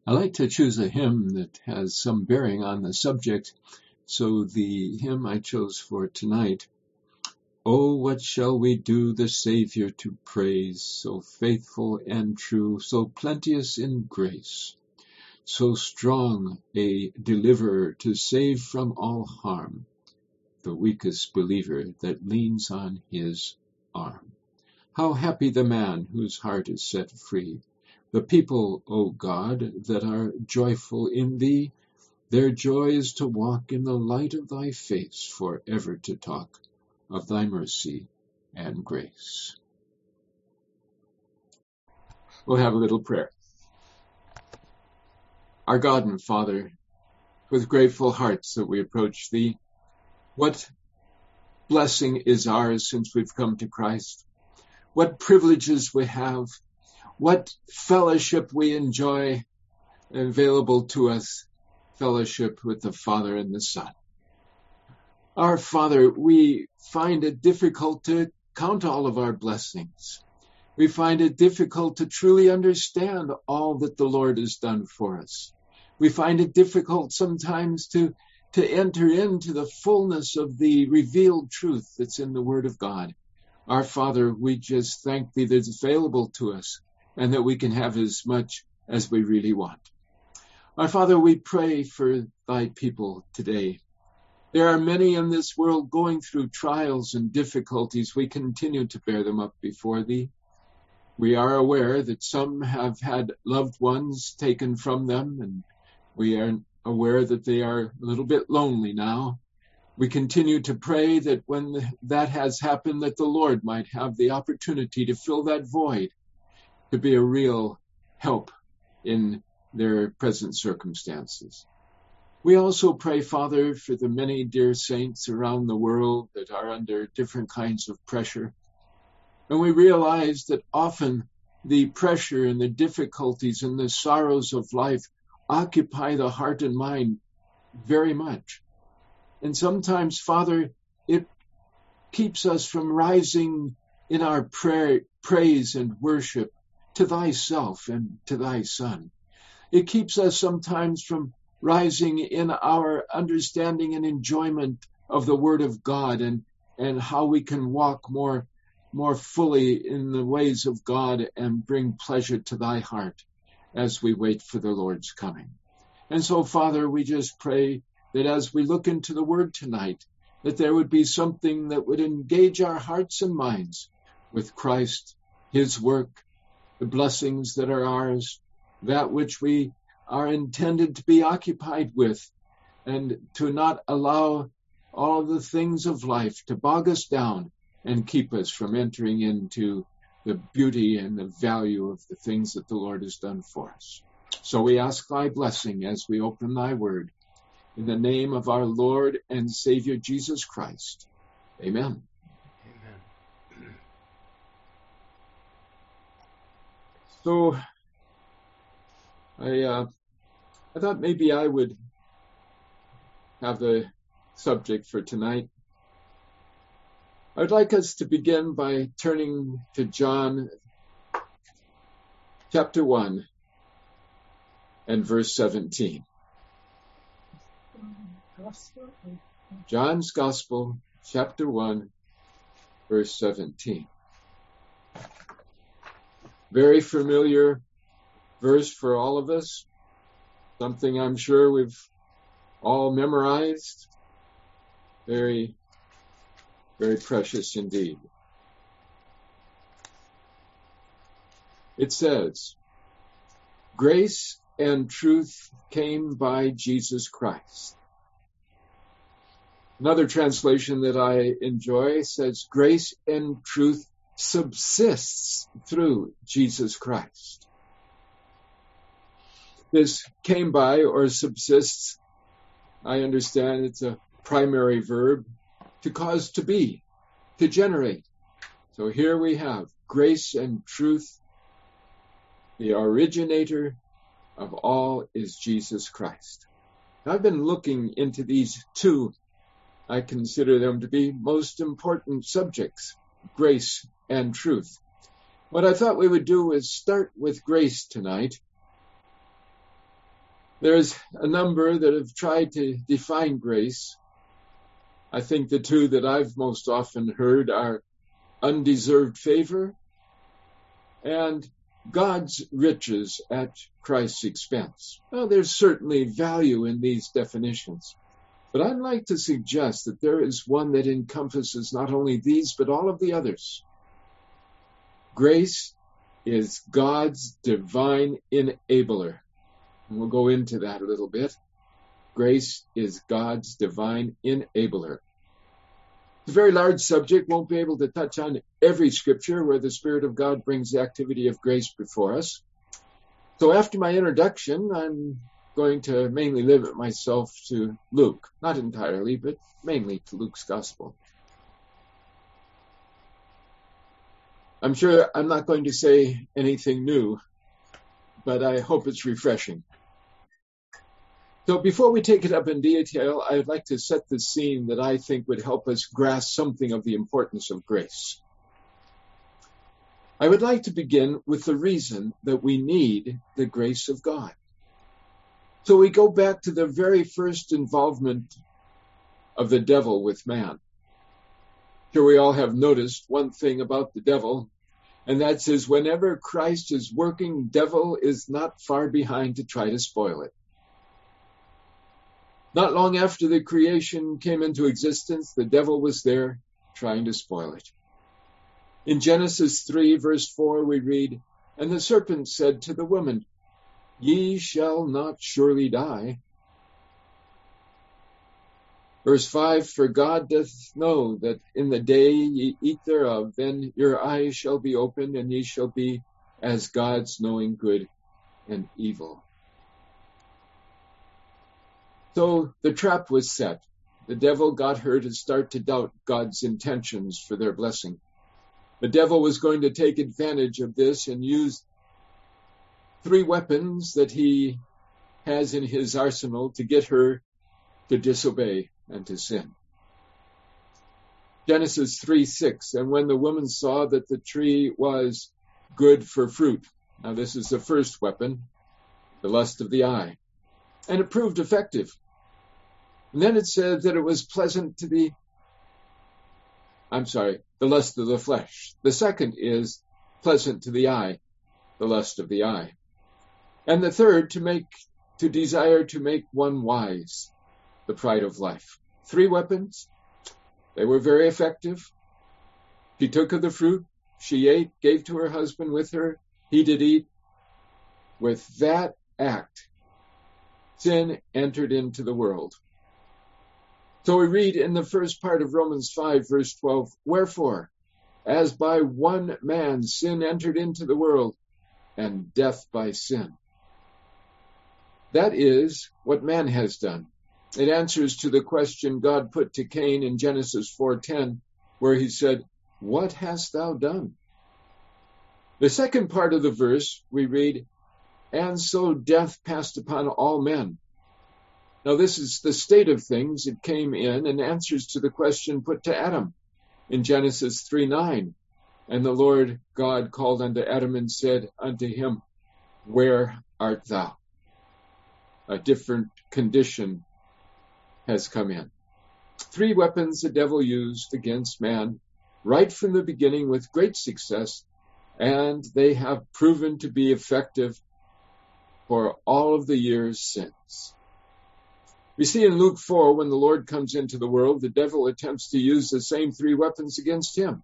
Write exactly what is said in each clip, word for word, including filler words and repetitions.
I like to choose a hymn that has some bearing on the subject. So the hymn I chose for tonight, "Oh, what shall we do the Savior to praise, so faithful and true, so plenteous in grace, so strong a deliverer to save from all harm, the weakest believer that leans on his arm. How happy the man whose heart is set free, the people, O God, that are joyful in thee. Their joy is to walk in the light of thy face, forever to talk of thy mercy and grace." We'll have a little prayer. Our God and Father, with grateful hearts that we approach thee, what blessing is ours since we've come to Christ. What privileges we have. What fellowship we enjoy available to us, fellowship with the Father and the Son. Our Father, we find it difficult to count all of our blessings. We find it difficult to truly understand all that the Lord has done for us. We find it difficult sometimes to, to enter into the fullness of the revealed truth that's in the Word of God. Our Father, we just thank thee that it's available to us and that we can have as much as we really want. Our Father, we pray for thy people today. There are many in this world going through trials and difficulties. We continue to bear them up before thee. We are aware that some have had loved ones taken from them, and we are aware that they are a little bit lonely now. We continue to pray that when that has happened, that the Lord might have the opportunity to fill that void, to be a real help in their present circumstances. We also pray, Father, for the many dear saints around the world that are under different kinds of pressure. And we realize that often the pressure and the difficulties and the sorrows of life occupy the heart and mind very much. And sometimes, Father, it keeps us from rising in our prayer, praise and worship to thyself and to thy Son. It keeps us sometimes from rising in our understanding and enjoyment of the Word of God and, and how we can walk more, more fully in the ways of God and bring pleasure to thy heart as we wait for the Lord's coming. And so, Father, we just pray that as we look into the Word tonight, that there would be something that would engage our hearts and minds with Christ, his work, the blessings that are ours, that which we are intended to be occupied with, and to not allow all the things of life to bog us down and keep us from entering into the beauty and the value of the things that the Lord has done for us. So we ask thy blessing as we open thy word. In the name of our Lord and Savior Jesus Christ. Amen. Amen. So I uh, I thought maybe I would have the subject for tonight. I'd like us to begin by turning to John chapter one and verse seventeen. John's Gospel, chapter one, verse seventeen. Very familiar verse for all of us. Something I'm sure we've all memorized. Very, very precious indeed. It says, "Grace and truth came by Jesus Christ." Another translation that I enjoy says, "Grace and truth subsists through Jesus Christ." This came by or subsists, I understand it's a primary verb, to cause to be, to generate. So here we have grace and truth. The originator of all is Jesus Christ. Now, I've been looking into these two. I consider them to be most important subjects, grace and truth. What I thought we would do is start with grace tonight There's a number that have tried to define grace. I think the two that I've most often heard are undeserved favor and God's riches at Christ's expense. Well, there's certainly value in these definitions, but I'd like to suggest that there is one that encompasses not only these, but all of the others. Grace is God's divine enabler. And we'll go into that a little bit. Grace is God's divine enabler. It's a very large subject, won't be able to touch on every scripture where the Spirit of God brings the activity of grace before us. So after my introduction, I'm going to mainly limit myself to Luke. Not entirely, but mainly to Luke's Gospel. I'm sure I'm not going to say anything new, but I hope it's refreshing. So before we take it up in detail, I'd like to set the scene that I think would help us grasp something of the importance of grace. I would like to begin with the reason that we need the grace of God. So we go back to the very first involvement of the devil with man. Sure, we all have noticed one thing about the devil, and that is whenever Christ is working, devil is not far behind to try to spoil it. Not long after the creation came into existence, the devil was there trying to spoil it. In Genesis three, verse four, we read, "And the serpent said to the woman, Ye shall not surely die." Verse five, "For God doth know that in the day ye eat thereof, then your eyes shall be opened, and ye shall be as gods, knowing good and evil." So the trap was set. The devil got her to start to doubt God's intentions for their blessing. The devil was going to take advantage of this and use three weapons that he has in his arsenal to get her to disobey and to sin. Genesis three six, "And when the woman saw that the tree was good for fruit." Now this is the first weapon, the lust of the eye. And it proved effective. And then it said that it was pleasant to the, I'm sorry, the lust of the flesh. The second is pleasant to the eye, the lust of the eye. And the third, to make, to desire to make one wise, the pride of life. Three weapons. They were very effective. She took of the fruit. She ate, gave to her husband with her. He did eat. With that act, sin entered into the world. So we read in the first part of Romans five, verse twelve, "Wherefore, as by one man sin entered into the world, and death by sin." That is what man has done. It answers to the question God put to Cain in Genesis four ten, where he said, "What hast thou done?" The second part of the verse, we read, "And so death passed upon all men." Now this is the state of things. It came in and answers to the question put to Adam in Genesis three nine. "And the Lord God called unto Adam and said unto him, Where art thou?" A different condition has come in. Three weapons the devil used against man right from the beginning with great success, and they have proven to be effective for all of the years since. We see in Luke four, when the Lord comes into the world, the devil attempts to use the same three weapons against him.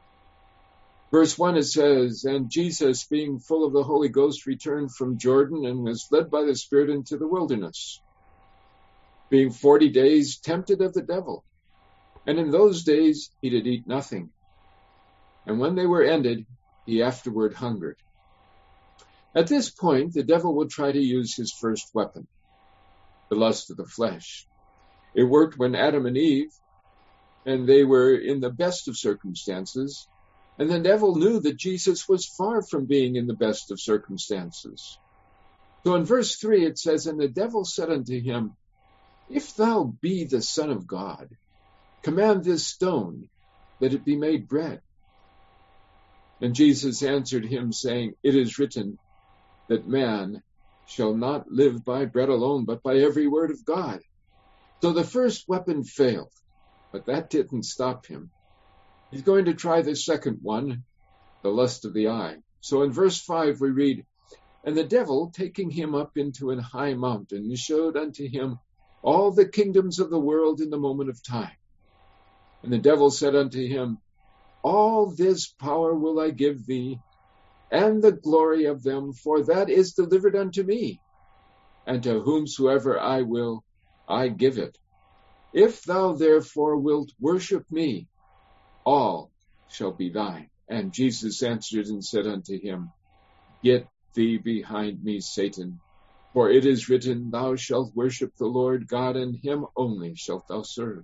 Verse one, it says, "And Jesus, being full of the Holy Ghost, returned from Jordan and was led by the Spirit into the wilderness, being forty days tempted of the devil. And in those days he did eat nothing. And when they were ended, he afterward hungered." At this point, the devil will try to use his first weapon, the lust of the flesh. It worked when Adam and Eve, and they were in the best of circumstances, and the devil knew that Jesus was far from being in the best of circumstances. So in verse three it says, "And the devil said unto him, If thou be the Son of God, command this stone that it be made bread. And Jesus answered him, saying, It is written that man shall not live by bread alone, but by every word of God. So the first weapon failed, but that didn't stop him. He's going to try the second one, the lust of the eye. So in verse five we read, "And the devil, taking him up into an high mountain, showed unto him all the kingdoms of the world in the moment of time. And the devil said unto him, All this power will I give thee, and the glory of them, for that is delivered unto me, and to whomsoever I will, I give it. If thou therefore wilt worship me, all shall be thine. And Jesus answered and said unto him, Get thee behind me, Satan, for it is written, Thou shalt worship the Lord God, and him only shalt thou serve."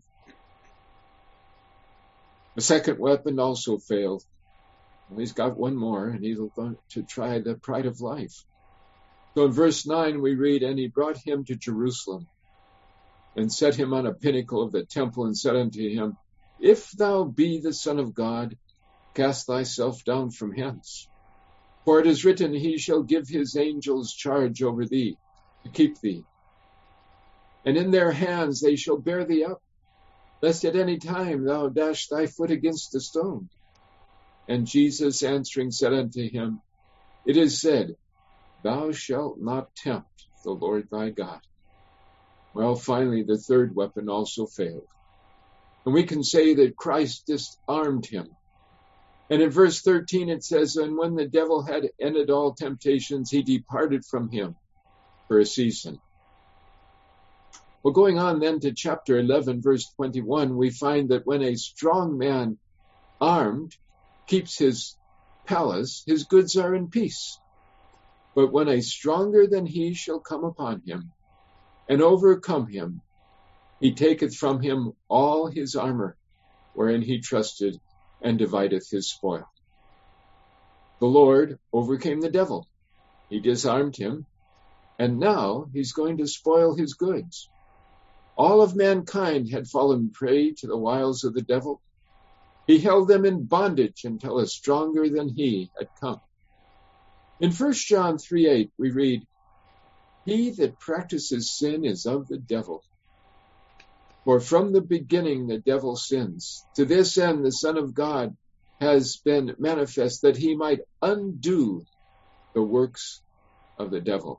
The second weapon also failed. Well, he's got one more, and he's going to try the pride of life. So in verse nine we read, "And he brought him to Jerusalem, and set him on a pinnacle of the temple, and said unto him, If thou be the Son of God, cast thyself down from hence. For it is written, He shall give his angels charge over thee, to keep thee. And in their hands they shall bear thee up, lest at any time thou dash thy foot against a stone. And Jesus answering said unto him, It is said, Thou shalt not tempt the Lord thy God." Well, finally, the third weapon also failed. And we can say that Christ disarmed him. And in verse thirteen it says, "And when the devil had ended all temptations, he departed from him for a season." Well, going on then to chapter eleven, verse twenty-one, we find that when a strong man armed keeps his palace, his goods are in peace. But when a stronger than he shall come upon him, and overcome him, he taketh from him all his armor, wherein he trusted, and divideth his spoil. The Lord overcame the devil. He disarmed him, and now he's going to spoil his goods. All of mankind had fallen prey to the wiles of the devil. He held them in bondage until a stronger than he had come. In First John three eight we read, "He that practices sin is of the devil. For from the beginning the devil sins. To this end the Son of God has been manifest, that he might undo the works of the devil."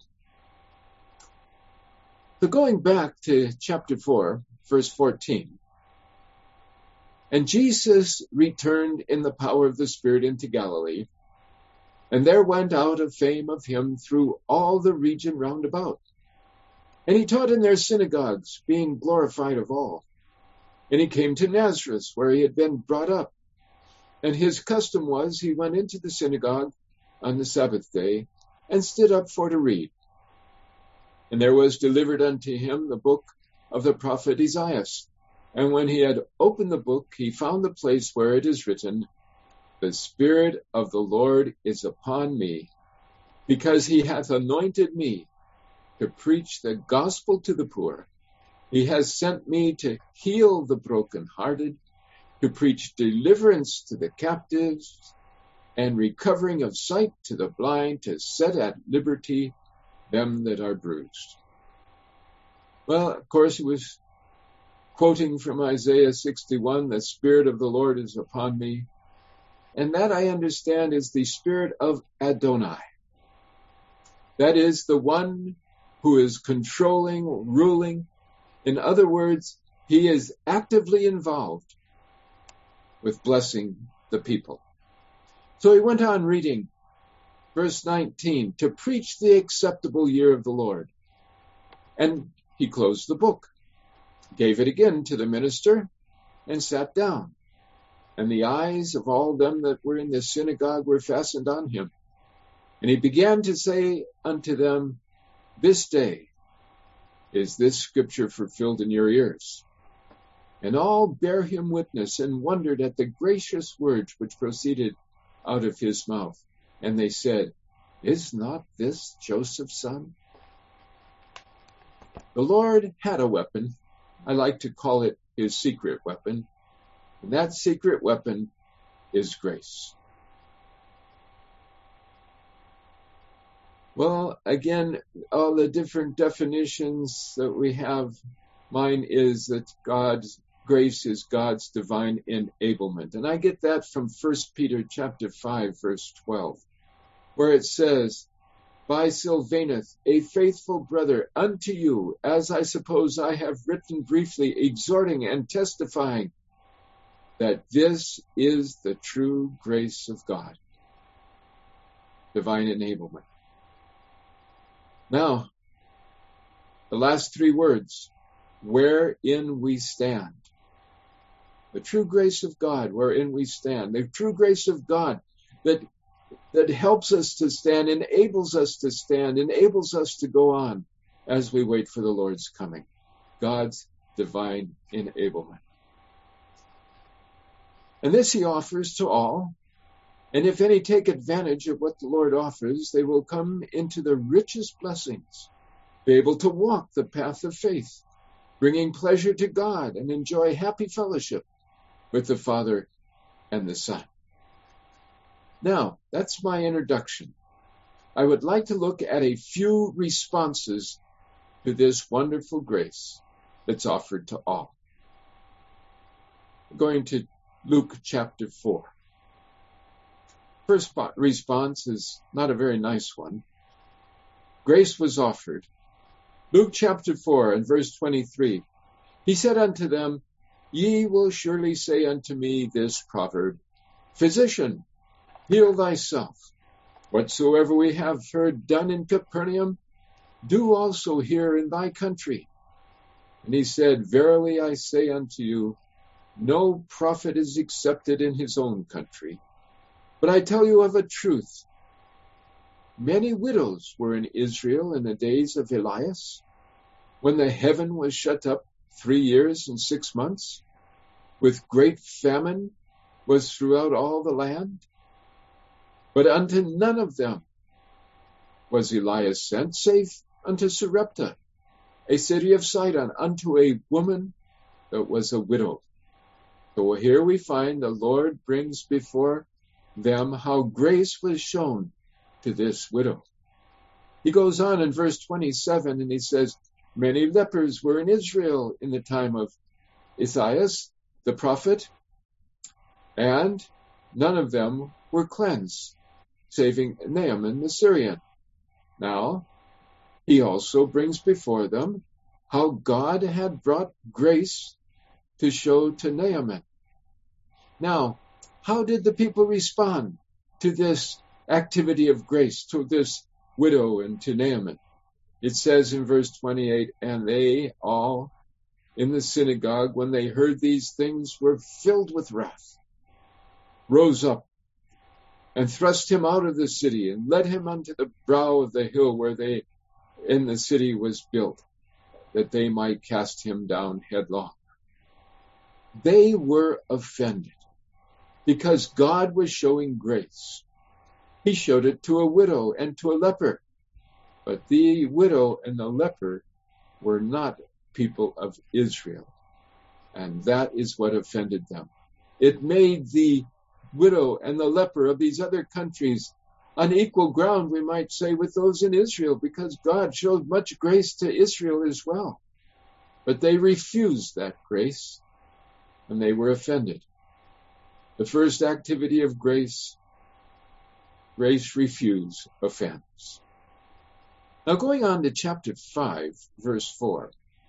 So going back to chapter four, verse fourteen. "And Jesus returned in the power of the Spirit into Galilee, and there went out a fame of him through all the region round about. And he taught in their synagogues, being glorified of all. And he came to Nazareth, where he had been brought up. And his custom was, he went into the synagogue on the Sabbath day, and stood up for to read. And there was delivered unto him the book of the prophet Isaiah. And when he had opened the book, he found the place where it is written, The Spirit of the Lord is upon me, because he hath anointed me to preach the gospel to the poor. He has sent me to heal the brokenhearted, to preach deliverance to the captives, and recovering of sight to the blind, to set at liberty them that are bruised." Well, of course, he was quoting from Isaiah sixty-one, "The Spirit of the Lord is upon me." And that, I understand, is the Spirit of Adonai. That is the one who is controlling, ruling. In other words, he is actively involved with blessing the people. So he went on reading verse nineteen, "To preach the acceptable year of the Lord." And he closed the book, gave it again to the minister, and sat down. And the eyes of all them that were in the synagogue were fastened on him. And he began to say unto them, "This day is this scripture fulfilled in your ears." And all bare him witness, and wondered at the gracious words which proceeded out of his mouth. And they said, "Is not this Joseph's son?" The Lord had a weapon. I like to call it his secret weapon. And that secret weapon is grace. Well, again, all the different definitions that we have, mine is that God's grace is God's divine enablement. And I get that from First Peter chapter five, verse twelve, where it says, by Silvanus, a faithful brother, unto you, as I suppose I have written briefly, exhorting and testifying that this is the true grace of God, divine enablement. Now, the last three words, wherein we stand. The true grace of God, wherein we stand. The true grace of God that that helps us to stand, enables us to stand, enables us to go on as we wait for the Lord's coming. God's divine enablement. And this he offers to all. And if any take advantage of what the Lord offers, they will come into the richest blessings, be able to walk the path of faith, bringing pleasure to God and enjoy happy fellowship with the Father and the Son. Now, that's my introduction. I would like to look at a few responses to this wonderful grace that's offered to all. Going to Luke chapter four. First response is not a very nice one. Grace was offered. Luke chapter four and verse twenty-three. He said unto them, ye will surely say unto me this proverb, Physician, heal thyself. Whatsoever we have heard done in Capernaum, do also here in thy country. And he said, verily I say unto you, no prophet is accepted in his own country. But I tell you of a truth, many widows were in Israel in the days of Elias, when the heaven was shut up three years and six months, with great famine was throughout all the land. But unto none of them was Elias sent, save unto Sarepta, a city of Sidon, unto a woman that was a widow. So here we find the Lord brings before them how grace was shown to this widow. He goes on in verse twenty-seven and he says, many lepers were in Israel in the time of Esaias, the prophet, and none of them were cleansed, saving Naaman the Syrian. Now, he also brings before them how God had brought grace to show to Naaman. Now, how did the people respond to this activity of grace, to this widow and to Naaman? It says in verse twenty-eight, and they all in the synagogue, when they heard these things, were filled with wrath, rose up, and thrust him out of the city, and led him unto the brow of the hill where they in the city was built, that they might cast him down headlong. They were offended, because God was showing grace. He showed it to a widow and to a leper, but the widow and the leper were not people of Israel, and that is what offended them. It made the widow and the leper of these other countries on equal ground, we might say, with those in Israel, because God showed much grace to Israel as well. But they refused that grace, and they were offended. The first activity of grace, grace refuse, offense. Now going on to chapter five, verse four.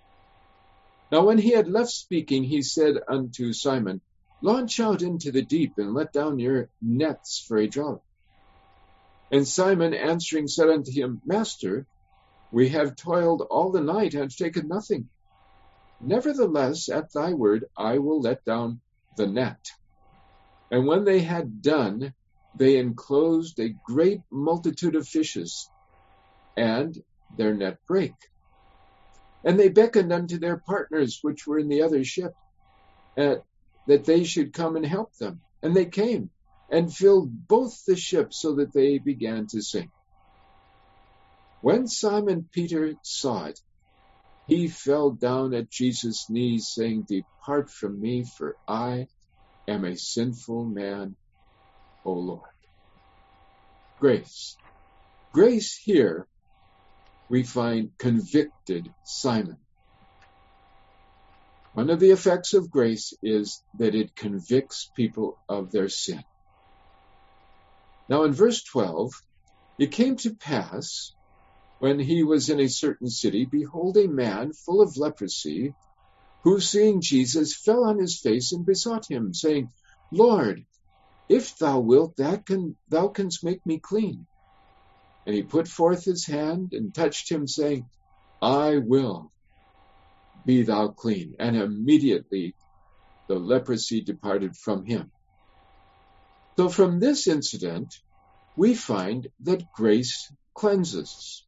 Now when he had left speaking, he said unto Simon, launch out into the deep and let down your nets for a draught. And Simon answering said unto him, Master, we have toiled all the night and have taken nothing. Nevertheless, at thy word, I will let down the net. And when they had done, they enclosed a great multitude of fishes, and their net brake. And they beckoned unto their partners, which were in the other ship, uh, that they should come and help them. And they came and filled both the ships, so that they began to sink. When Simon Peter saw it, he fell down at Jesus' knees, saying, Depart from me, for I am a sinful man, O Lord. Grace. grace here, we find convicted Simon. One of the effects of grace is that it convicts people of their sin. Now in verse twelve, it came to pass, when he was in a certain city, behold, a man full of leprosy, who seeing Jesus fell on his face and besought him, saying, Lord, if thou wilt, that can, thou canst make me clean. And he put forth his hand and touched him, saying, I will, be thou clean. And immediately the leprosy departed from him. So from this incident, we find that grace cleanses.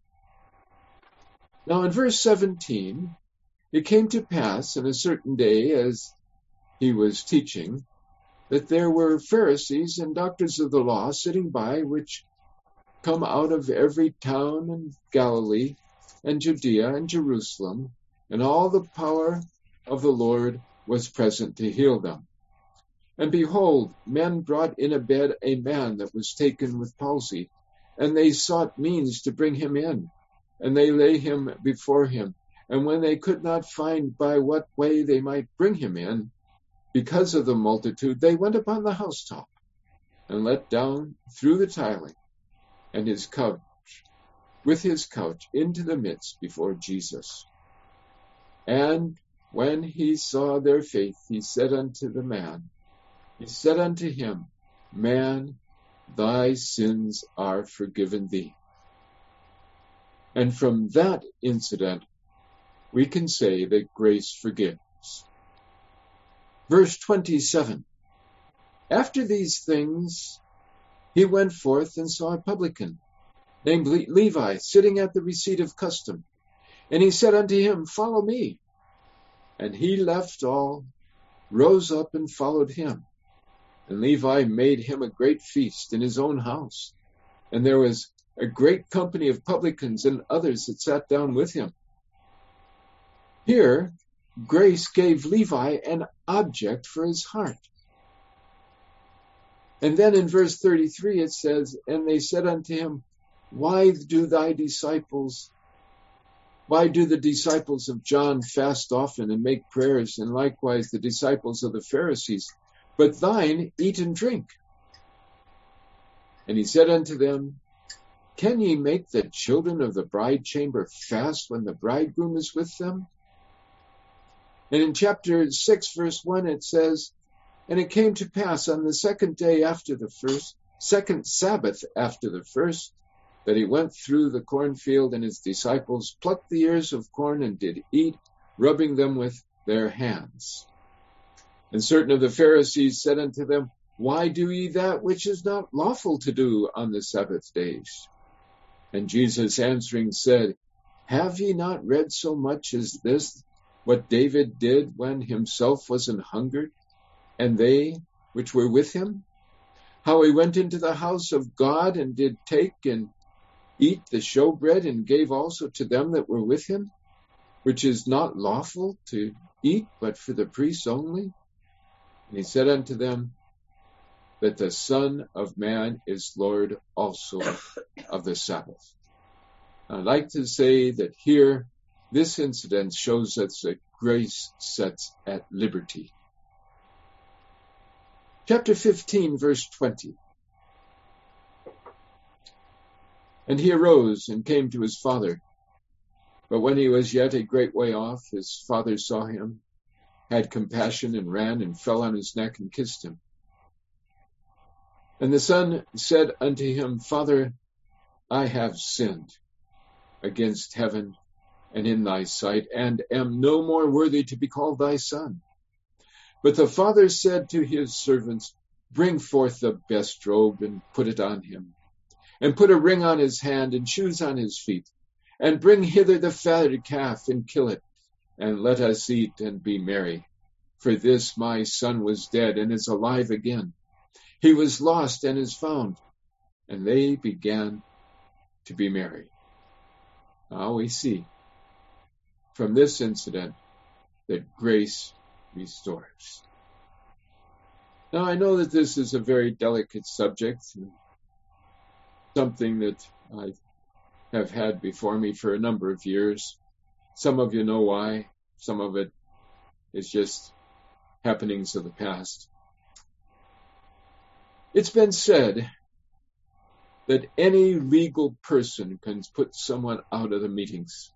Now in verse seventeen, it came to pass in a certain day, as he was teaching, that there were Pharisees and doctors of the law sitting by, which come out of every town in Galilee and Judea and Jerusalem, and all the power of the Lord was present to heal them. And behold, men brought in a bed a man that was taken with palsy, and they sought means to bring him in, and they lay him before him. And when they could not find by what way they might bring him in, because of the multitude, they went upon the housetop, and let down through the tiling, and his couch, with his couch, into the midst before Jesus. And when he saw their faith, he said unto the man, he said unto him, Man, thy sins are forgiven thee. And from that incident, we can say that grace forgives. Verse twenty-seven, after these things, he went forth and saw a publican, named Levi, sitting at the receipt of custom. And he said unto him, Follow me. And he left all, rose up, and followed him. And Levi made him a great feast in his own house. And there was a great company of publicans and others that sat down with him. Here, grace gave Levi an object for his heart. And then in verse thirty-three it says, And they said unto him, Why do thy disciples, why do the disciples of John fast often and make prayers, and likewise the disciples of the Pharisees, but thine eat and drink? And he said unto them, Can ye make the children of the bride chamber fast when the bridegroom is with them? And in chapter six, verse one, it says, And it came to pass on the second day after the first, second Sabbath after the first, that he went through the cornfield, and his disciples plucked the ears of corn and did eat, rubbing them with their hands. And certain of the Pharisees said unto them, Why do ye that which is not lawful to do on the Sabbath days? And Jesus answering said, Have ye not read so much as this, what David did when himself was an hungered, and they which were with him? How he went into the house of God, and did take and eat the showbread, and gave also to them that were with him, which is not lawful to eat, but for the priests only? And he said unto them, That the Son of Man is Lord also of the Sabbath. I'd like to say that here, this incident shows us that grace sets at liberty. Chapter fifteen, verse twenty. And he arose and came to his father. But when he was yet a great way off, his father saw him, had compassion, and ran and fell on his neck and kissed him. And the son said unto him, Father, I have sinned against heaven and in thy sight, and am no more worthy to be called thy son. But the father said to his servants, Bring forth the best robe, and put it on him, and put a ring on his hand, and shoes on his feet, and bring hither the fatted calf, and kill it, and let us eat and be merry. For this my son was dead, and is alive again. He was lost, and is found. And they began to be merry. Now we see from this incident that grace restores. Now I know that this is a very delicate subject, something that I have had before me for a number of years. Some of you know why. Some of it is just happenings of the past. It's been said that any legal person can put someone out of the meetings,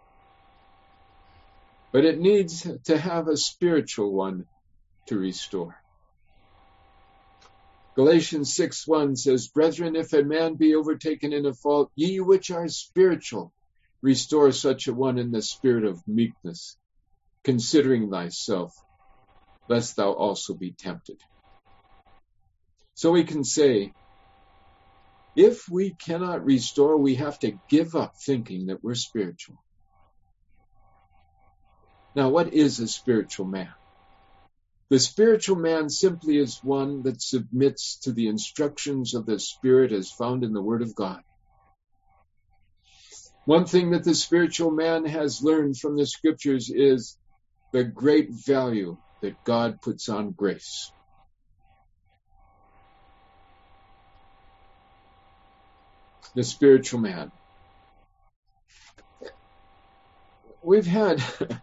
but it needs to have a spiritual one to restore. Galatians six one says, Brethren, if a man be overtaken in a fault, ye which are spiritual, restore such a one in the spirit of meekness, considering thyself, lest thou also be tempted. So we can say, if we cannot restore, we have to give up thinking that we're spiritual. Now, what is a spiritual man? The spiritual man simply is one that submits to the instructions of the Spirit as found in the Word of God. One thing that the spiritual man has learned from the Scriptures is the great value that God puts on grace. The spiritual man. We've had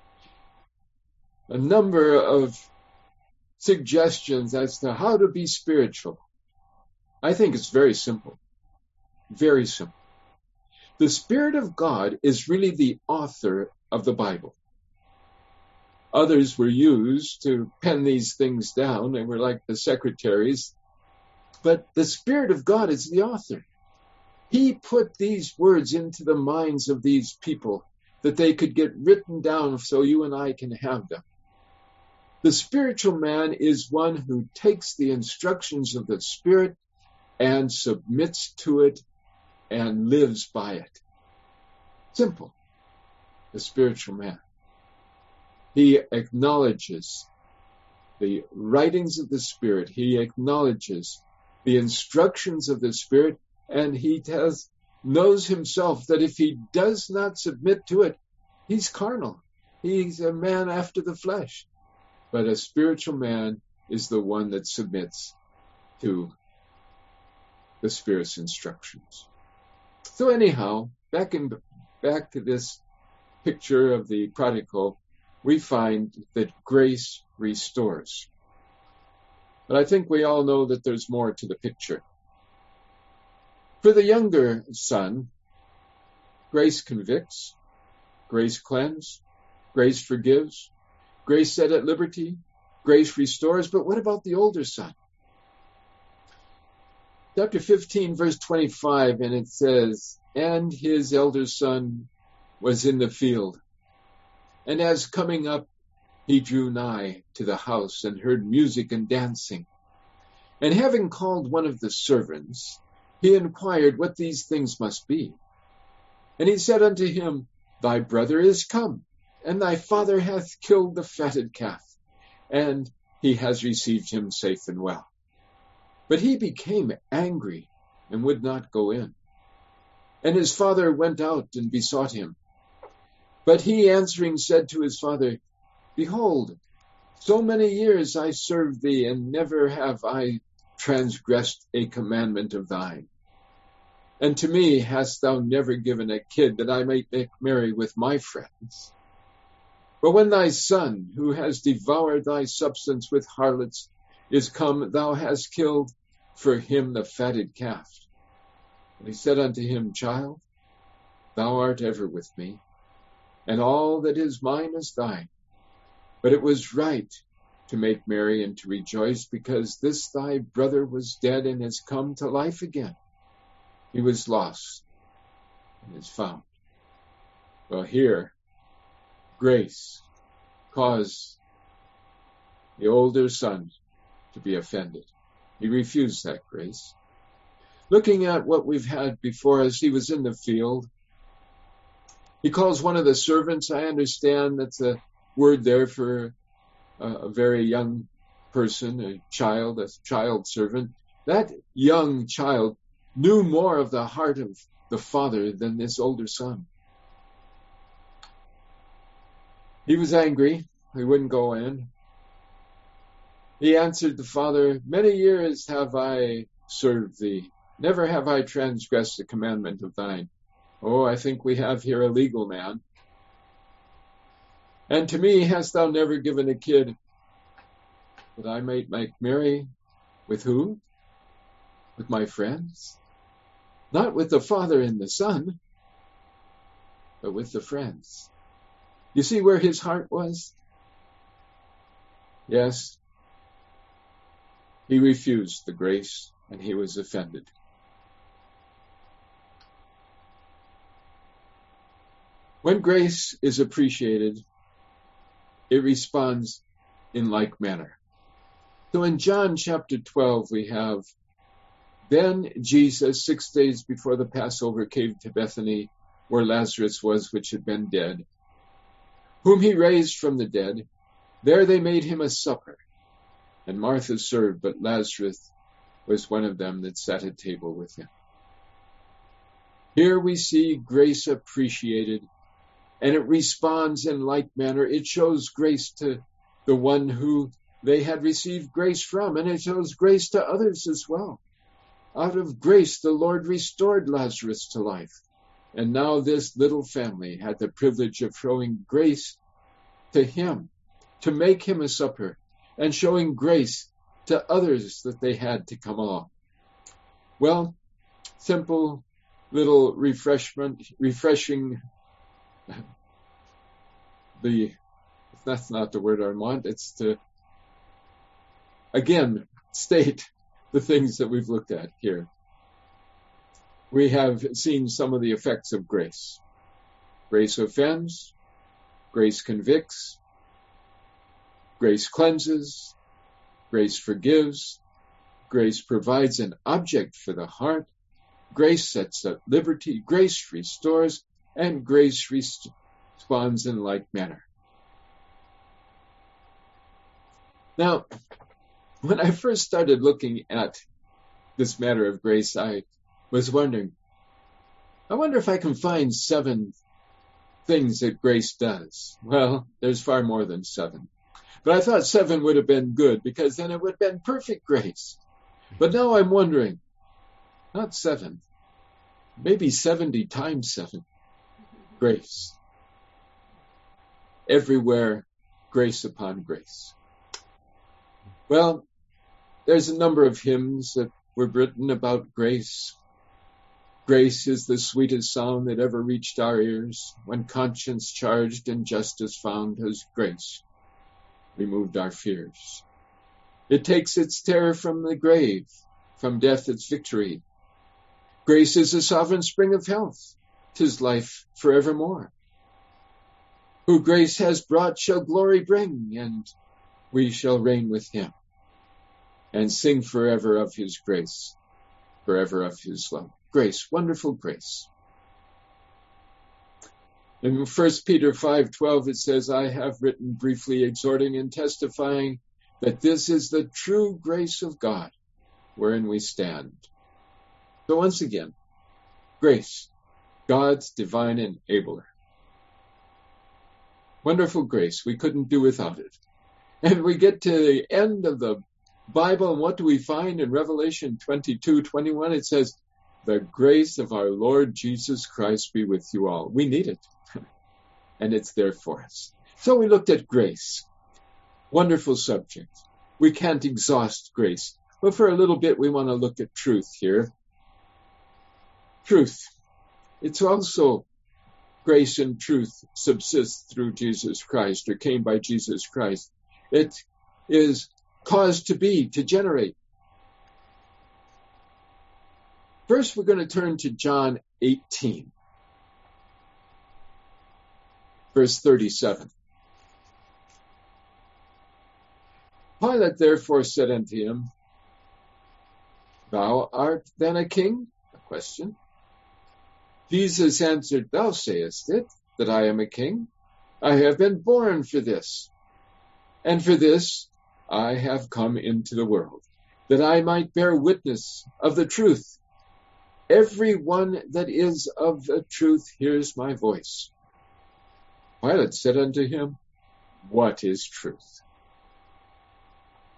a number of suggestions as to how to be spiritual. I think it's very simple. Very simple. The Spirit of God is really the author of the Bible. Others were used to pen these things down. They were like the secretaries. But the Spirit of God is the author. He put these words into the minds of these people that they could get written down so you and I can have them. The spiritual man is one who takes the instructions of the Spirit and submits to it and lives by it. Simple. The spiritual man. He acknowledges the writings of the Spirit. He acknowledges the instructions of the Spirit, and he has, knows himself that if he does not submit to it, he's carnal. He's a man after the flesh. But a spiritual man is the one that submits to the Spirit's instructions. So anyhow, back in back to this picture of the prodigal, we find that grace restores. But I think we all know that there's more to the picture. For the younger son, grace convicts, grace cleanses, grace forgives, grace set at liberty, grace restores. But what about the older son? Chapter fifteen, verse twenty-five, and it says, And his elder son was in the field, and as coming up, he drew nigh to the house and heard music and dancing. And having called one of the servants, he inquired what these things must be. And he said unto him, Thy brother is come, and thy father hath killed the fatted calf, and he has received him safe and well. But he became angry and would not go in. And his father went out and besought him. But he answering said to his father, Behold, so many years I served thee, and never have I transgressed a commandment of thine. And to me hast thou never given a kid that I might make merry with my friends. But when thy son, who has devoured thy substance with harlots, is come, thou hast killed for him the fatted calf. And he said unto him, Child, thou art ever with me, and all that is mine is thine. But it was right to make merry and to rejoice, because this thy brother was dead and is come to life again. He was lost and is found. Well, here, grace caused the older son to be offended. He refused that grace. Looking at what we've had before us, he was in the field. He calls one of the servants. I understand that's a word there for a, a very young person, a child, a child servant. That young child knew more of the heart of the father than this older son. He was angry. He wouldn't go in. He answered the father, Many years have I served thee. Never have I transgressed the commandment of thine. Oh, I think we have here a legal man. And to me hast thou never given a kid, that I might make merry with who? With my friends? Not with the Father and the Son, but with the friends. You see where his heart was? Yes, he refused the grace and he was offended. When grace is appreciated, it responds in like manner. So in John chapter twelve, we have, then Jesus, six days before the Passover, came to Bethany, where Lazarus was, which had been dead, whom he raised from the dead. There they made him a supper, and Martha served, but Lazarus was one of them that sat at table with him. Here we see grace appreciated, and it responds in like manner. It shows grace to the one who they had received grace from, and it shows grace to others as well. Out of grace, the Lord restored Lazarus to life. And now this little family had the privilege of showing grace to him, to make him a supper, and showing grace to others that they had to come along. Well, simple little refreshment, refreshing, the, that's not the word I want, it's to, again, state the things that we've looked at here. We have seen some of the effects of grace. Grace offends, grace convicts, grace cleanses, grace forgives, grace provides an object for the heart, grace sets at liberty, grace restores, and grace responds in like manner. Now, when I first started looking at this matter of grace, I was wondering, I wonder if I can find seven things that grace does. Well, there's far more than seven. But I thought seven would have been good, because then it would have been perfect grace. But now I'm wondering, not seven, maybe seventy times seven. Grace. Everywhere, grace upon grace. Well, there's a number of hymns that were written about grace. Grace is the sweetest sound that ever reached our ears. When conscience charged and justice found, has grace removed our fears. It takes its terror from the grave, from death its victory. Grace is the sovereign spring of health, 'tis life forevermore. Who grace has brought shall glory bring, and we shall reign with him, and sing forever of his grace, forever of his love. Grace, wonderful grace. In First Peter five twelve, it says, I have written briefly, exhorting and testifying that this is the true grace of God, wherein we stand. So once again, grace, God's divine enabler. Wonderful grace, we couldn't do without it. And we get to the end of the Bible, and what do we find in Revelation twenty-two twenty-one? It says, the grace of our Lord Jesus Christ be with you all. We need it. And it's there for us. So we looked at grace. Wonderful subject. We can't exhaust grace. But for a little bit, we want to look at truth here. Truth. It's also grace and truth subsist through Jesus Christ, or came by Jesus Christ. It is caused to be, to generate. First, we're going to turn to John eighteen, verse thirty-seven. Pilate therefore said unto him, Thou art then a king? A question. Jesus answered, Thou sayest it, that I am a king. I have been born for this, and for this I have come into the world, that I might bear witness of the truth. Every one that is of the truth hears my voice. Pilate said unto him, What is truth?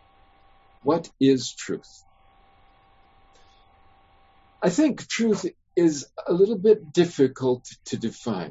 What is truth? I think truth is a little bit difficult to define.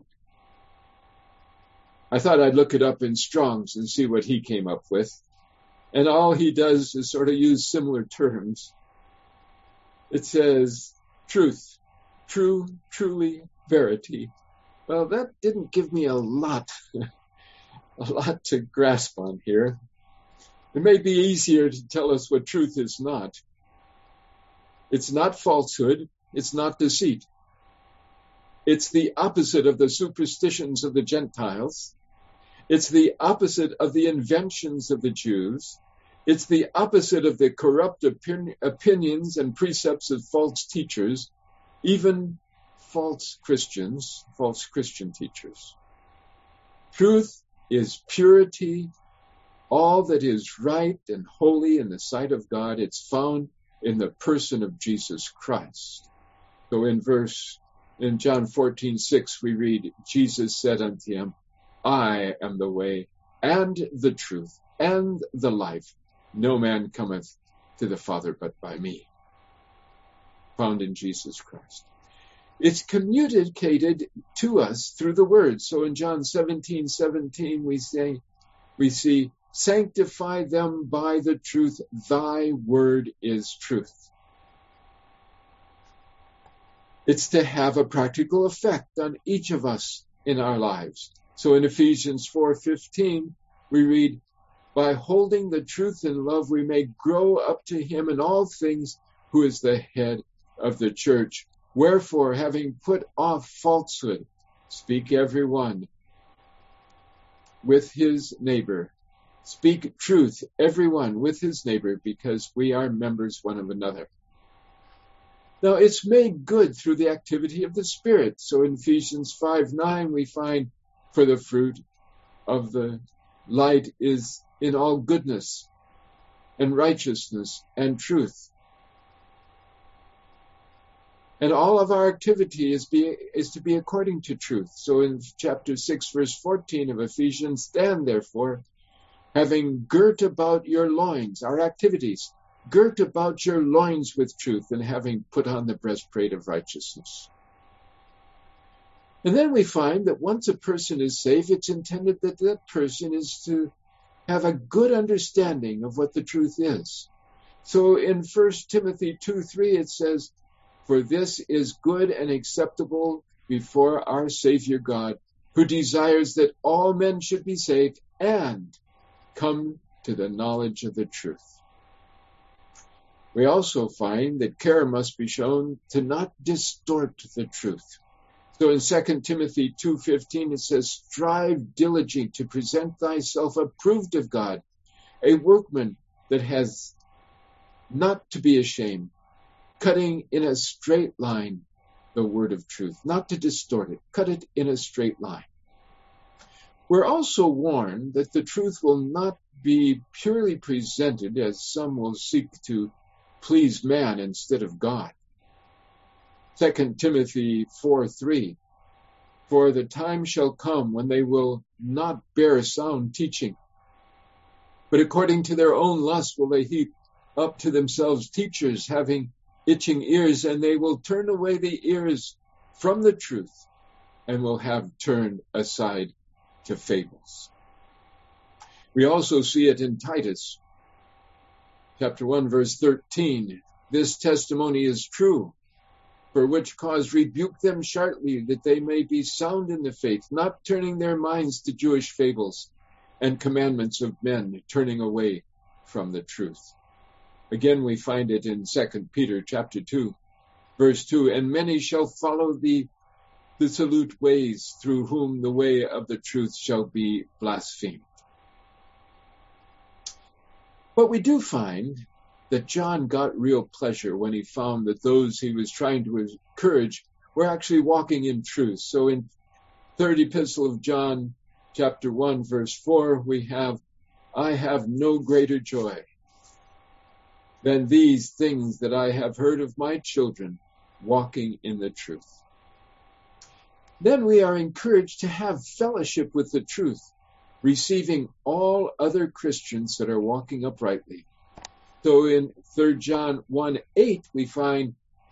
I thought I'd look it up in Strong's and see what he came up with. And all he does is sort of use similar terms. It says truth, true, truly, verity. Well, that didn't give me a lot, a lot to grasp on here. It may be easier to tell us what truth is not. It's not falsehood. It's not deceit. It's the opposite of the superstitions of the Gentiles. It's the opposite of the inventions of the Jews. It's the opposite of the corrupt opin- opinions and precepts of false teachers, even false Christians, false Christian teachers. Truth is purity, all that is right and holy in the sight of God. It's found in the person of Jesus Christ. So in verse, in John fourteen six, we read, Jesus said unto him, I am the way and the truth and the life. No man cometh to the Father but by me. Found in Jesus Christ. It's communicated to us through the word. So in John seventeen seventeen, we say, we see, sanctify them by the truth. Thy word is truth. It's to have a practical effect on each of us in our lives. So in Ephesians four fifteen, we read, by holding the truth in love, we may grow up to him in all things, who is the head of the church. Wherefore, having put off falsehood, speak every one with his neighbor. Speak truth, every one with his neighbor, because we are members one of another. Now, it's made good through the activity of the Spirit. So in Ephesians five nine, we find, for the fruit of the light is in all goodness and righteousness and truth. And all of our activity is, be, is to be according to truth. So in chapter six, verse fourteen of Ephesians, stand therefore, having girt about your loins, our activities, girt about your loins with truth, and having put on the breastplate of righteousness. And then we find that once a person is saved, it's intended that that person is to have a good understanding of what the truth is. So in First Timothy two three, it says, for this is good and acceptable before our Savior God, who desires that all men should be saved and come to the knowledge of the truth. We also find that care must be shown to not distort the truth. So in Second Timothy two fifteen, it says, strive diligently to present thyself approved of God, a workman that has not to be ashamed, cutting in a straight line the word of truth, not to distort it, cut it in a straight line. We're also warned that the truth will not be purely presented, as some will seek to please man instead of God. Second Timothy four three, for the time shall come when they will not bear sound teaching, but according to their own lust will they heap up to themselves teachers having itching ears, and they will turn away the ears from the truth and will have turned aside to fables. We also see it in Titus chapter one, verse thirteen. This testimony is true, for which cause rebuke them sharply, that they may be sound in the faith, not turning their minds to Jewish fables and commandments of men, turning away from the truth. Again, we find it in Second Peter chapter two, verse two, and many shall follow the dissolute ways, through whom the way of the truth shall be blasphemed. But we do find that John got real pleasure when he found that those he was trying to encourage were actually walking in truth. So in third epistle of John, chapter one, verse four, we have, I have no greater joy than these things that I have heard of my children walking in the truth. Then we are encouraged to have fellowship with the truth, receiving all other Christians that are walking uprightly. So in third John one eight, we find,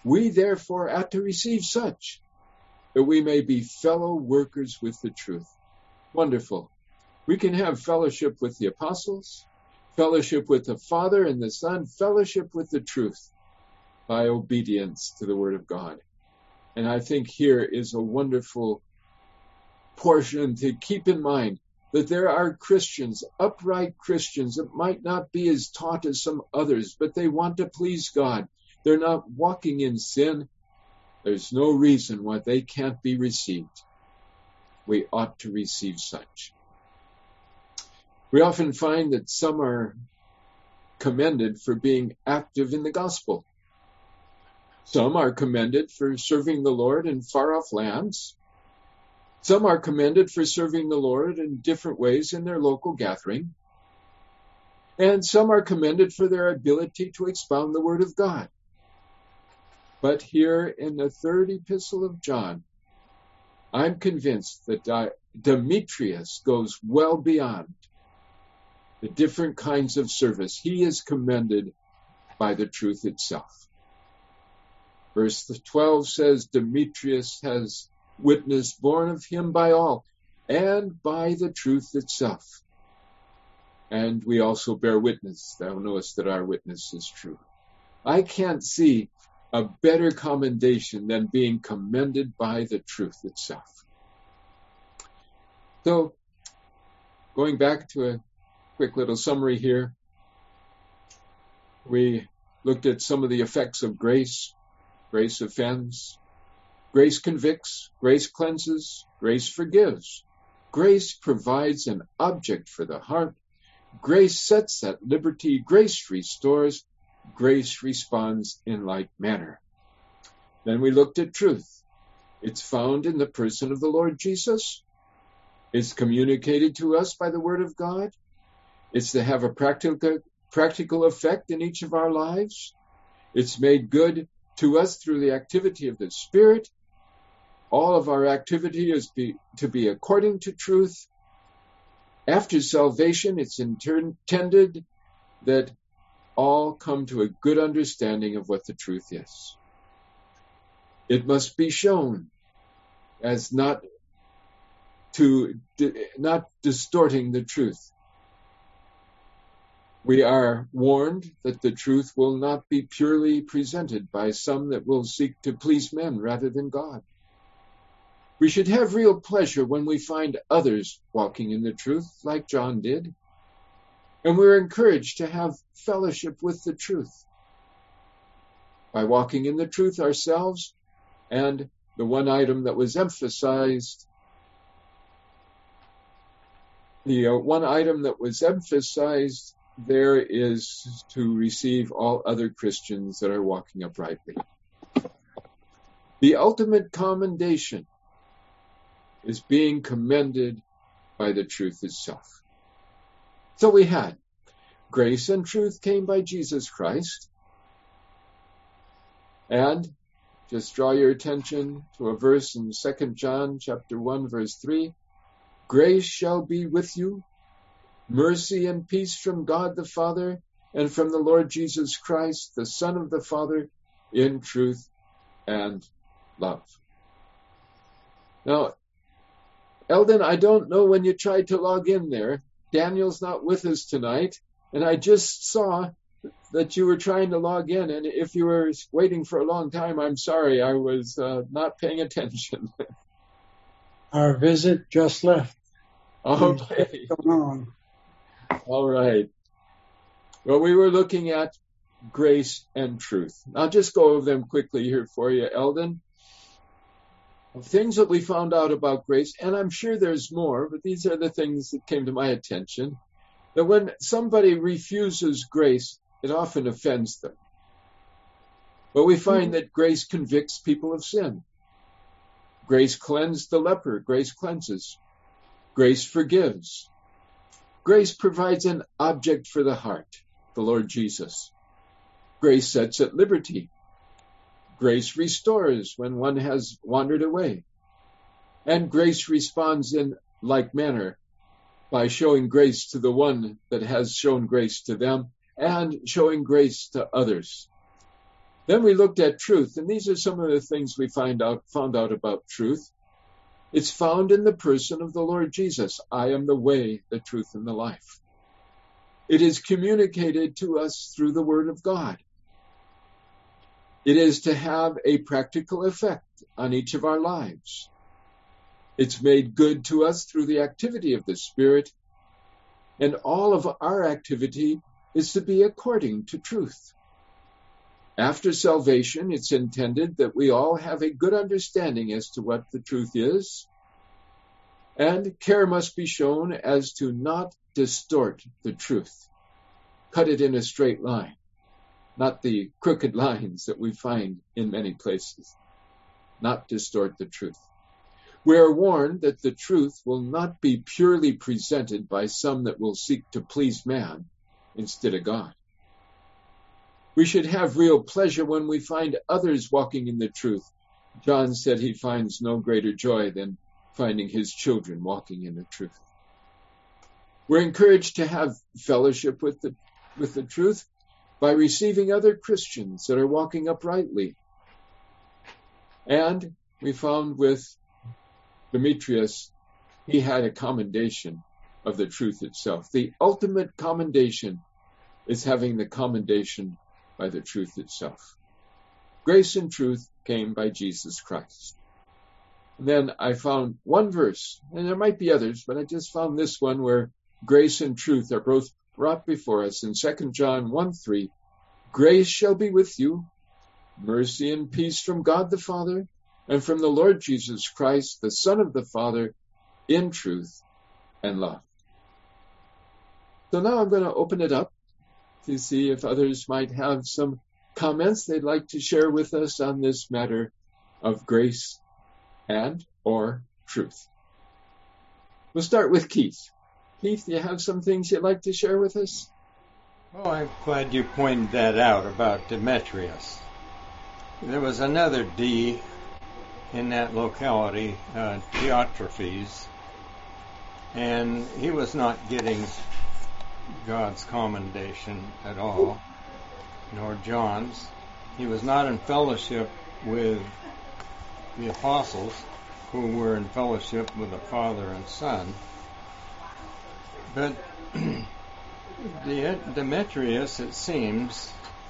We therefore ought to receive such, that we may be fellow workers with the truth. Wonderful. We can have fellowship with the apostles, fellowship with the Father and the Son, fellowship with the truth by obedience to the Word of God. And I think here is a wonderful portion to keep in mind, that there are Christians, upright Christians, that might not be as taught as some others, but they want to please God. They're not walking in sin. There's no reason why they can't be received. We ought to receive such. We often find that some are commended for being active in the gospel. Some are commended for serving the Lord in far-off lands. Some are commended for serving the Lord in different ways in their local gathering. And some are commended for their ability to expound the Word of God. But here in the third epistle of John, I'm convinced that Demetrius goes well beyond the different kinds of service. He is commended by the truth itself. Verse twelve says, Demetrius has witness borne of him by all, and by the truth itself. And we also bear witness. Thou knowest that our witness is true. I can't see a better commendation than being commended by the truth itself. So, going back to a quick little summary here, we looked at some of the effects of grace. Grace offends. Grace convicts. Grace cleanses. Grace forgives. Grace provides an object for the heart. Grace sets at liberty. Grace restores. Grace responds in like manner. Then we looked at truth. It's found in the person of the Lord Jesus. It's communicated to us by the Word of God. It's to have a practical, practical effect in each of our lives. It's made good to us through the activity of the Spirit. All of our activity is be, to be according to truth. After salvation, it's intended that all come to a good understanding of what the truth is. It must be shown as not to not distorting the truth. We are warned that the truth will not be purely presented by some that will seek to please men rather than God. We should have real pleasure when we find others walking in the truth, like John did. And we're encouraged to have fellowship with the truth by walking in the truth ourselves. And the one item that was emphasized, the uh, one item that was emphasized there is to receive all other Christians that are walking uprightly. The ultimate commendation is being commended by the truth itself. So we had grace and truth came by Jesus Christ. And just draw your attention to a verse in Second John chapter one, verse three. Grace shall be with you, mercy and peace from God the Father and from the Lord Jesus Christ, the Son of the Father, in truth and love. Now, Eldon, I don't know when you tried to log in there. Daniel's not with us tonight, and I just saw that you were trying to log in, and if you were waiting for a long time, I'm sorry, I was uh, not paying attention. Our visit just left. Okay. On. All right. Well, we were looking at grace and truth. I'll just go over them quickly here for you, Eldon. Things that we found out about grace, and I'm sure there's more, but these are the things that came to my attention. That when somebody refuses grace, it often offends them. But we find mm-hmm. that grace convicts people of sin. Grace cleansed the leper. Grace cleanses. Grace forgives. Grace provides an object for the heart, the Lord Jesus. Grace sets at liberty. Grace restores when one has wandered away. And grace responds in like manner by showing grace to the one that has shown grace to them and showing grace to others. Then we looked at truth, and these are some of the things we find out, found out about truth. It's found in the person of the Lord Jesus. I am the way, the truth, and the life. It is communicated to us through the Word of God. It is to have a practical effect on each of our lives. It's made good to us through the activity of the Spirit, and all of our activity is to be according to truth. After salvation, it's intended that we all have a good understanding as to what the truth is, and care must be shown as to not distort the truth, cut it in a straight line, not the crooked lines that we find in many places, not distort the truth. We are warned that the truth will not be purely presented by some that will seek to please man instead of God. We should have real pleasure when we find others walking in the truth. John said he finds no greater joy than finding his children walking in the truth. We're encouraged to have fellowship with the, with the truth by receiving other Christians that are walking uprightly. And we found with Demetrius, he had a commendation of the truth itself. The ultimate commendation is having the commendation by the truth itself. Grace and truth came by Jesus Christ. And then I found one verse, and there might be others, but I just found this one where grace and truth are both brought before us in Second John one three. Grace shall be with you, mercy and peace from God the Father, and from the Lord Jesus Christ, the Son of the Father, in truth and love. So now I'm going to open it up to see if others might have some comments they'd like to share with us on this matter of grace and or truth. We'll start with Keith. Keith, do you have some things you'd like to share with us? Well, I'm glad you pointed that out about Demetrius. There was another D in that locality, uh, Diotrephes, and he was not getting God's commendation at all, nor John's. He was not in fellowship with the apostles, who were in fellowship with the Father and Son. But Demetrius, it seems,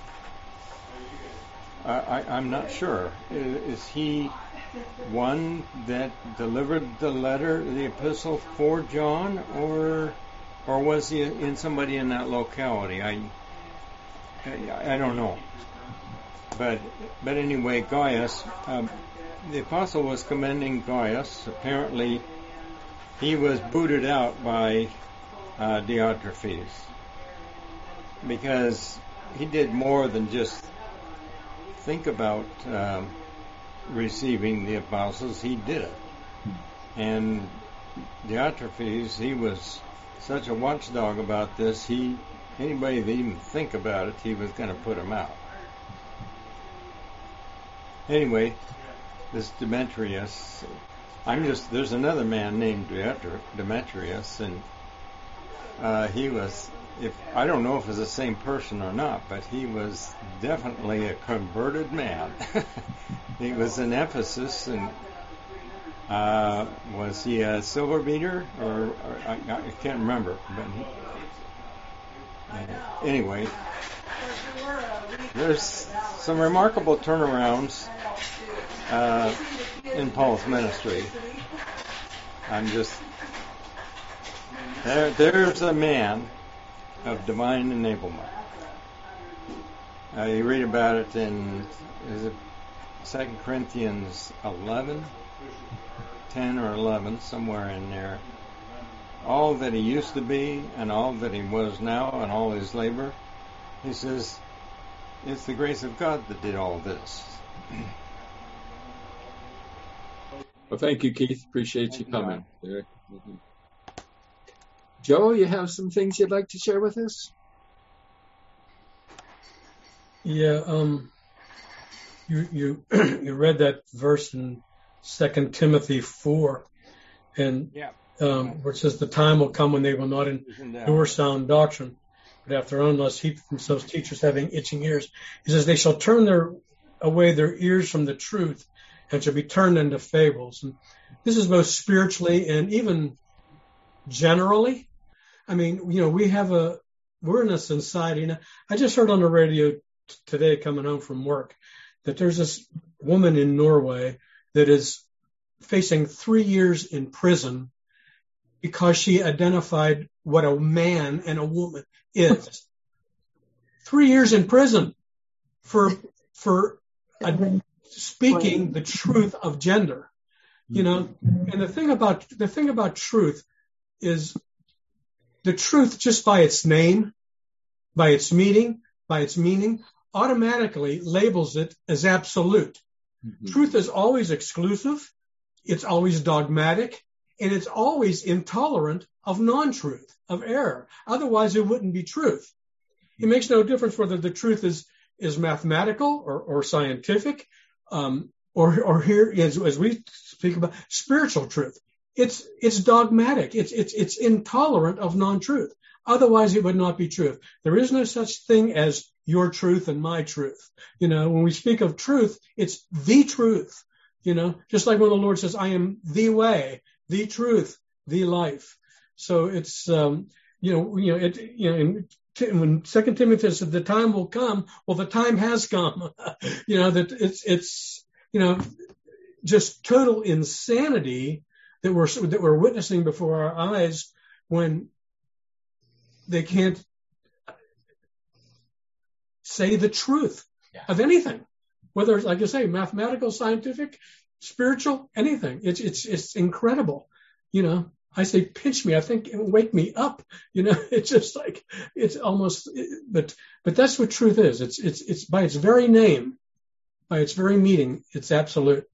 I, I, I'm not sure. Is, is he one that delivered the letter, the epistle for John, or or was he in somebody in that locality? I I, I don't know. But but anyway, Gaius, um, the apostle was commending Gaius. Apparently, he was booted out by uh, Diotrephes because he did more than just think about um, receiving the apostles. He did it. And Diotrephes, he was such a watchdog about this, he anybody that even think about it, he was going to put him out. Anyway, this Demetrius, I'm just, there's another man named Demetrius, and uh, he was, if I don't know if it's the same person or not, but he was definitely a converted man. He was in Ephesus, and uh, was he a silver beater, or, or I, I can't remember, but he, uh, anyway, there's some remarkable turnarounds uh, in Paul's ministry. I'm just there. There's a man of divine enablement. Uh, you read about it in is it Second Corinthians eleven, ten or eleven, somewhere in there. All that he used to be, and all that he was now, and all his labor. He says, it's the grace of God that did all this. Well, thank you, Keith. Appreciate you coming. Mm-hmm. Joe, you have some things you'd like to share with us? Yeah, um, you you you read that verse in Second Timothy four, and yeah. um, where it says the time will come when they will not endure sound doctrine. but after their own lusts heap themselves teachers having itching ears. He says, they shall turn their away their ears from the truth and shall be turned into fables. And this is both spiritually and even generally. I mean, you know, we have a, we're in a society now. I just heard on the radio t- today coming home from work that there's this woman in Norway that is facing three years in prison because she identified what a man and a woman is. Three years in prison for, for uh, speaking the truth of gender, you know. And the thing about, the thing about truth is the truth just by its name, by its meaning, by its meaning, automatically labels it as absolute. Mm-hmm. Truth is always exclusive. It's always dogmatic, and it's always intolerant of non-truth, of error. Otherwise, it wouldn't be truth. It makes no difference whether the truth is, is mathematical or, or scientific, um, or, or here, as, as we speak about spiritual truth. It's, it's dogmatic. It's, it's, it's intolerant of non-truth. Otherwise, it would not be truth. There is no such thing as your truth and my truth. You know, when we speak of truth, it's the truth. You know, just like when the Lord says, I am the way, the truth, the life. So it's, um, you know, you know, it, you know, in, when Second Timothy says the time will come, well, the time has come. You know, that it's, it's, you know, just total insanity that we're, that we're witnessing before our eyes when they can't say the truth yeah. of anything. Whether it's, like I say, mathematical, scientific, spiritual, anything. It's, it's, it's incredible. You know, I say, pinch me. I think wake me up. You know, it's just like, it's almost, but, but that's what truth is. It's, it's, it's by its very name, by its very meaning, it's absolute.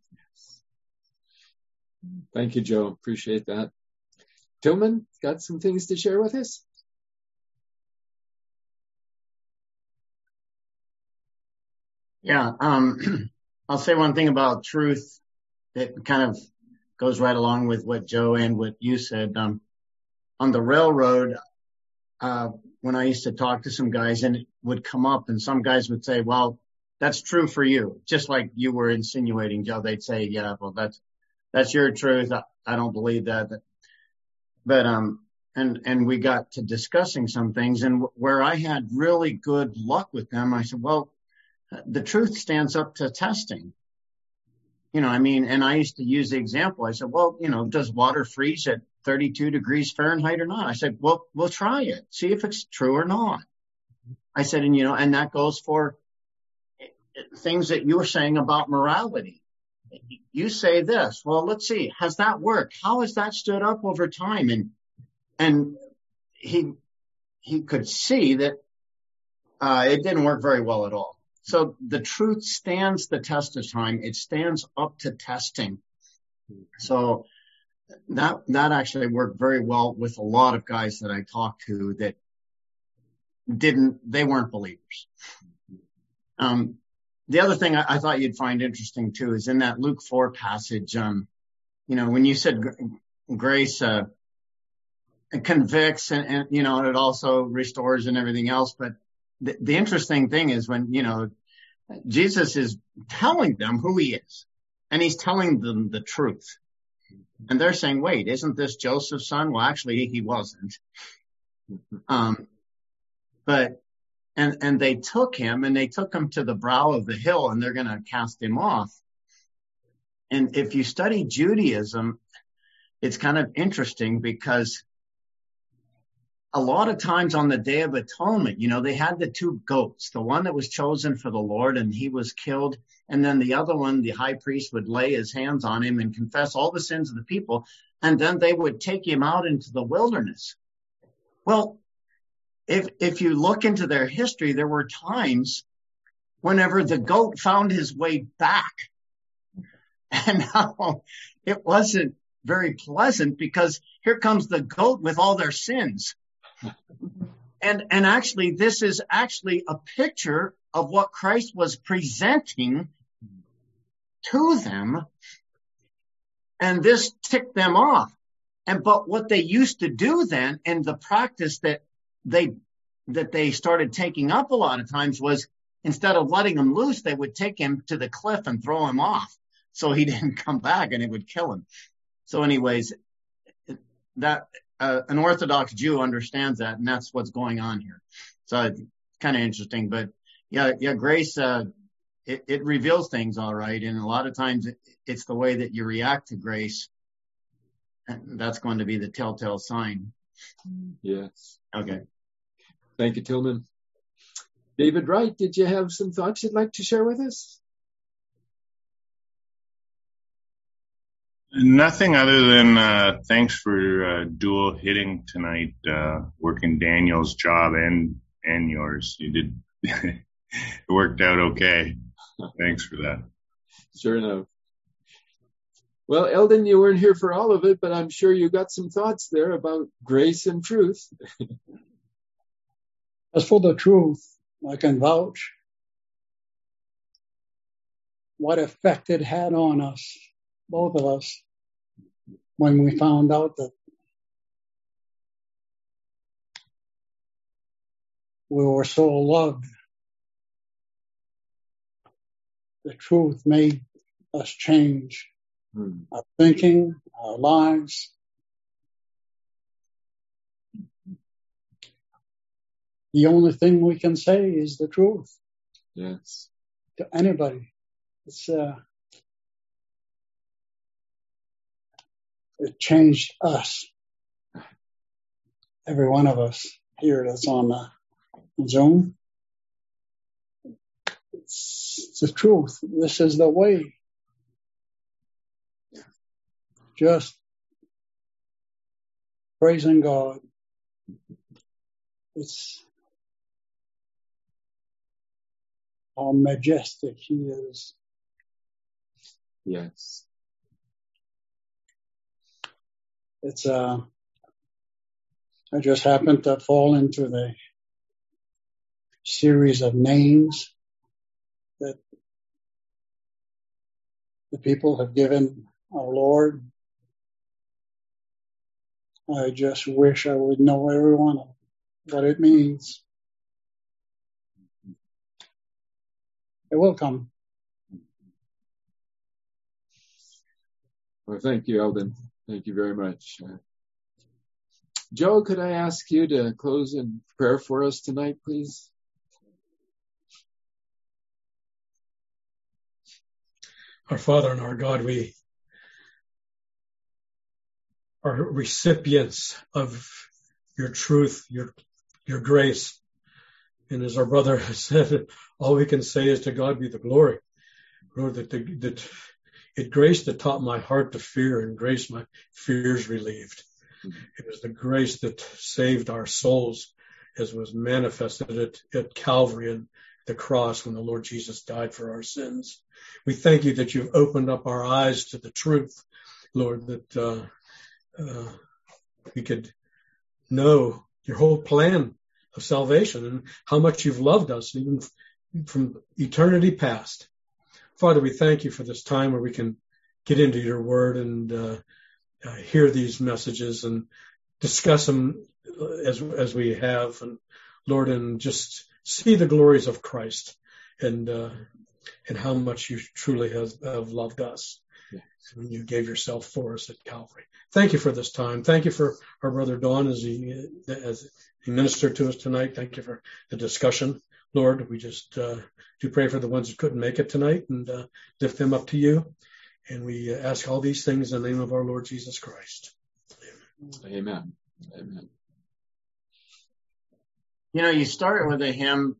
Thank you, Joe. Appreciate that. Tillman, got some things to share with us? Yeah, um, I'll say one thing about truth that kind of goes right along with what Joe and what you said. Um, on the railroad, uh, when I used to talk to some guys and it would come up and some guys would say, well, that's true for you. Just like you were insinuating, Joe, they'd say, yeah, well, that's, that's your truth. I, I don't believe that. But, um, and, and we got to discussing some things, and where I had really good luck with them, I said, well, the truth stands up to testing. You know, I mean, and I used to use the example. I said, well, you know, does water freeze at thirty-two degrees Fahrenheit or not? I said, well, we'll try it. See if it's true or not. I said, and you know, and that goes for things that you were saying about morality. You say this. Well, let's see. Has that worked? How has that stood up over time? And, and he, he could see that, uh, it didn't work very well at all. So the truth stands the test of time. It stands up to testing. So that, that actually worked very well with a lot of guys that I talked to that didn't, they weren't believers. Um, the other thing I, I thought you'd find interesting too is in that Luke four passage, um, you know, when you said grace, uh, it convicts and, and, you know, and it also restores and everything else. But The, the interesting thing is when, you know, Jesus is telling them who he is, and he's telling them the truth. And they're saying, wait, isn't this Joseph's son? Well, actually, he wasn't. Um, but, and, and they took him and they took him to the brow of the hill and they're going to cast him off. And if you study Judaism, it's kind of interesting because a lot of times on the Day of Atonement, you know, they had the two goats, the one that was chosen for the Lord and he was killed. And then the other one, the high priest would lay his hands on him and confess all the sins of the people. And then they would take him out into the wilderness. Well, if, if you look into their history, there were times whenever the goat found his way back. And now it wasn't very pleasant because here comes the goat with all their sins. And, and actually, this is actually a picture of what Christ was presenting to them. And this ticked them off. And, but what they used to do then, and the practice that they that they started taking up a lot of times was, instead of letting him loose, they would take him to the cliff and throw him off so he didn't come back and it would kill him. So anyways, that uh, an Orthodox Jew understands that, and that's what's going on here. So it's kind of interesting. But yeah, yeah, grace, uh, it, it reveals things, all right. And a lot of times it, it's the way that you react to grace. And that's going to be the telltale sign. Yes. Okay. Thank you, Tillman. David Wright, did you have some thoughts you'd like to share with us? Nothing other than uh, thanks for uh, dual hitting tonight, uh, working Daniel's job and and yours. You did it worked out okay. Thanks for that. Sure enough. Well, Eldon, you weren't here for all of it, but I'm sure you got some thoughts there about grace and truth. As for the truth, I can vouch what effect it had on us, both of us, when we found out that we were so loved. The truth made us change hmm. our thinking, our lives. The only thing we can say is the truth. Yes. To anybody. It's, uh, it changed us. Every one of us here that's on the Zoom. It's, it's the truth. This is the way. Just praising God. It's how majestic He is. Yes. It's, uh, I just happened to fall into the series of names that the people have given our Lord. I just wish I would know every one of them, what it means. It will come. Well, thank you, Eldon. Thank you very much. Uh, Joe, could I ask you to close in prayer for us tonight, please? Our Father and our God, we are recipients of your truth, your your grace. And as our brother has said, all we can say is to God be the glory. Lord, that, the, that it grace that taught my heart to fear, and grace my fears relieved. Mm-hmm. It was the grace that saved our souls, as was manifested at, at Calvary and the cross when the Lord Jesus died for our sins. We thank you that you've opened up our eyes to the truth, Lord, that uh, uh, we could know your whole plan of salvation and how much you've loved us, even from eternity past. Father, we thank you for this time where we can get into your word and uh, uh, hear these messages and discuss them as as we have, and Lord, and just see the glories of Christ and uh, and how much you truly has, have loved us. Yes. When you gave yourself for us at Calvary. Thank you for this time. Thank you for our brother Don as he as he ministered to us tonight. Thank you for the discussion, Lord. We just uh, do pray for the ones who couldn't make it tonight and uh, lift them up to you. And we ask all these things in the name of our Lord Jesus Christ. Amen. Amen. Amen. You know, you start with a hymn,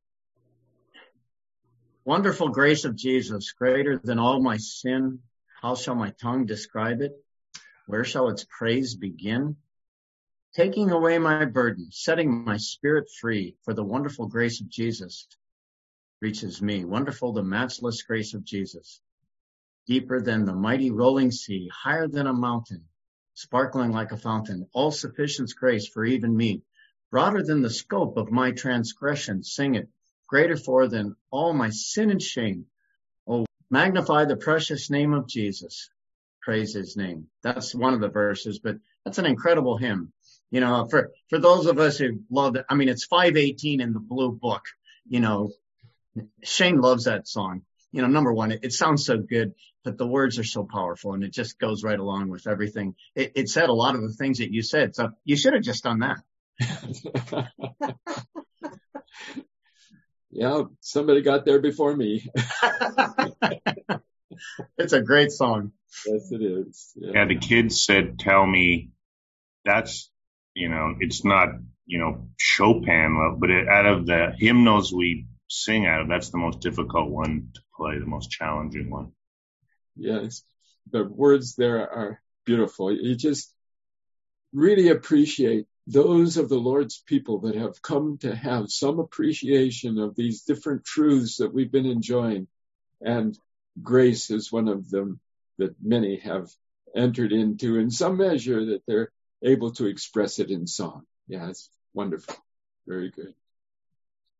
wonderful grace of Jesus, greater than all my sin. How shall my tongue describe it? Where shall its praise begin? Taking away my burden, setting my spirit free, for the wonderful grace of Jesus reaches me. Wonderful, the matchless grace of Jesus. Deeper than the mighty rolling sea, higher than a mountain, sparkling like a fountain, all sufficient grace for even me. Broader than the scope of my transgression, sing it. Greater for than all my sin and shame. Oh, magnify the precious name of Jesus. Praise his name. That's one of the verses, but that's an incredible hymn. You know, for, for those of us who love it, I mean, it's five eighteen in the blue book. You know, Shane loves that song. You know, number one, it, it sounds so good, but the words are so powerful, and it just goes right along with everything. It, it said a lot of the things that you said, so you should have just done that. Yeah, somebody got there before me. It's a great song. Yes, it is. Yeah. Yeah, the kids said, tell me that's, you know, it's not, you know, Chopin, but it, out of the hymnals we sing out of, that's the most difficult one to play, the most challenging one. Yes, the words there are beautiful. You just really appreciate those of the Lord's people that have come to have some appreciation of these different truths that we've been enjoying. And grace is one of them that many have entered into in some measure, that they're able to express it in song. Yeah, it's wonderful. Very good.